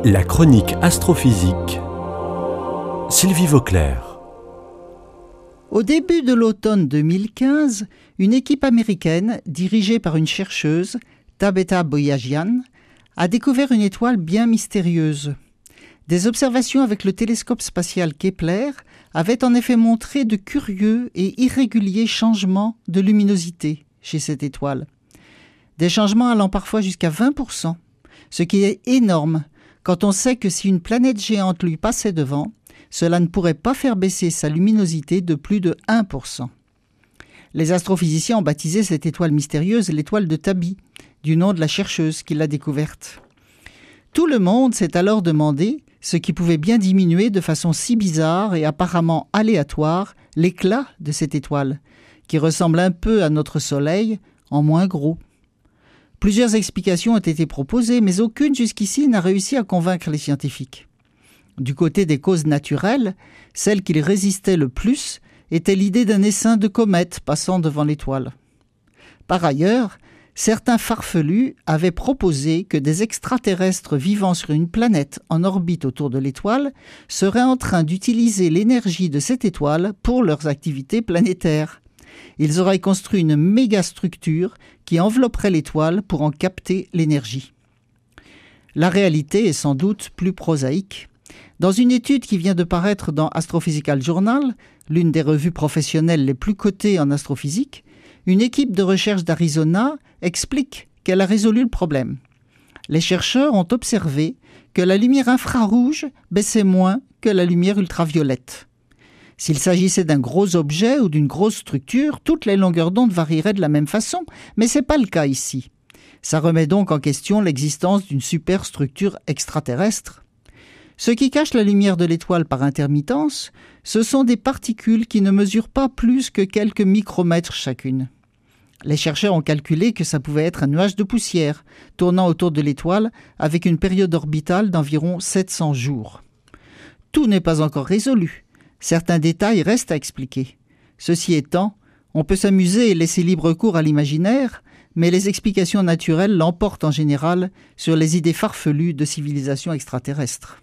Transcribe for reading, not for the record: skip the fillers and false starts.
La chronique astrophysique. Sylvie Vauclair. Au début de l'automne 2015, une équipe américaine, dirigée par une chercheuse, Tabetha Boyajian, a découvert une étoile bien mystérieuse. Des observations avec le télescope spatial Kepler avaient en effet montré de curieux et irréguliers changements de luminosité chez cette étoile. Des changements allant parfois jusqu'à 20%, ce qui est énorme quand on sait que si une planète géante lui passait devant, cela ne pourrait pas faire baisser sa luminosité de plus de 1%. Les astrophysiciens ont baptisé cette étoile mystérieuse l'étoile de Tabi, du nom de la chercheuse qui l'a découverte. Tout le monde s'est alors demandé ce qui pouvait bien diminuer de façon si bizarre et apparemment aléatoire l'éclat de cette étoile, qui ressemble un peu à notre Soleil, en moins gros. Plusieurs explications ont été proposées, mais aucune jusqu'ici n'a réussi à convaincre les scientifiques. Du côté des causes naturelles, celle qui résistait le plus était l'idée d'un essaim de comètes passant devant l'étoile. Par ailleurs, certains farfelus avaient proposé que des extraterrestres vivant sur une planète en orbite autour de l'étoile seraient en train d'utiliser l'énergie de cette étoile pour leurs activités planétaires. Ils auraient construit une mégastructure qui envelopperait l'étoile pour en capter l'énergie. La réalité est sans doute plus prosaïque. Dans une étude qui vient de paraître dans Astrophysical Journal, l'une des revues professionnelles les plus cotées en astrophysique, une équipe de recherche d'Arizona explique qu'elle a résolu le problème. Les chercheurs ont observé que la lumière infrarouge baissait moins que la lumière ultraviolette. S'il s'agissait d'un gros objet ou d'une grosse structure, toutes les longueurs d'onde varieraient de la même façon, mais ce n'est pas le cas ici. Ça remet donc en question l'existence d'une superstructure extraterrestre. Ce qui cache la lumière de l'étoile par intermittence, ce sont des particules qui ne mesurent pas plus que quelques micromètres chacune. Les chercheurs ont calculé que ça pouvait être un nuage de poussière, tournant autour de l'étoile avec une période orbitale d'environ 700 jours. Tout n'est pas encore résolu. Certains détails restent à expliquer. Ceci étant, on peut s'amuser et laisser libre cours à l'imaginaire, mais les explications naturelles l'emportent en général sur les idées farfelues de civilisation extraterrestre.